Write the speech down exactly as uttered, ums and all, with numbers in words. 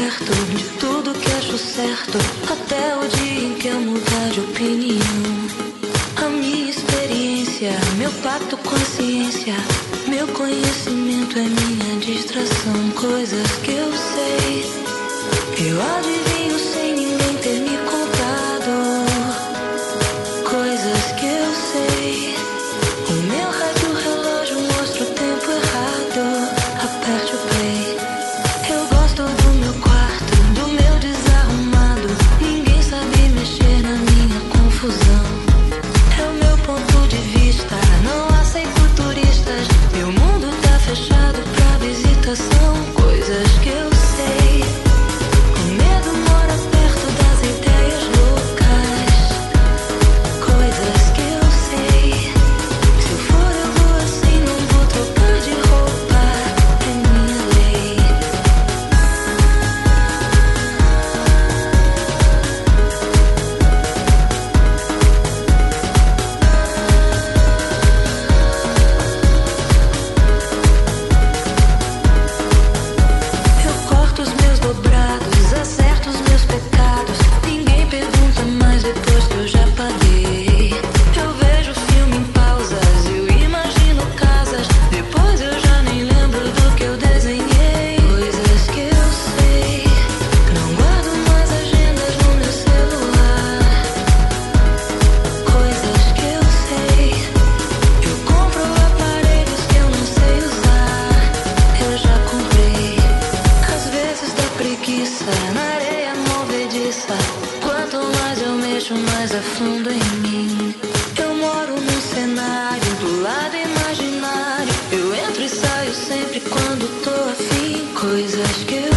perto de tudo que acho certo, até o dia em que eu mudar de opinião. A minha experiência, meu pacto com a ciência, meu conhecimento é minha distração. Coisas que eu sei, eu adivinho sem ninguém ter me contado. Coisas que eu sei, o meu rádio relógio mostra o tempo errado. Aperte o play. Eu gosto do meu quarto, do meu desarrumado. Ninguém sabe mexer na minha confusão. É o meu ponto de vista, não aceito turistas. Meu mundo tá fechado pra visitação. Coisas que eu sei, o medo mora perto das ideias loucas. Coisas que eu sei, se eu for eu vou assim, não vou trocar de roupa. É minha lei. Eu corto os meus dobrados, acerto os meus pecados. Ninguém pergunta mais depois que eu já paguei. Eu vejo filme em pausas, eu imagino casas. Depois eu já nem lembro do que eu desenhei. Coisas que eu sei, não guardo mais agendas no meu celular. Coisas que eu sei, eu compro aparelhos que eu não sei usar. Eu já comprei. Às vezes dá preguiça na areia movediça. Quanto mais eu mexo, mais afundo em mim. Eu moro num cenário do lado imaginário. Eu entro e saio sempre quando tô afim. Coisas que eu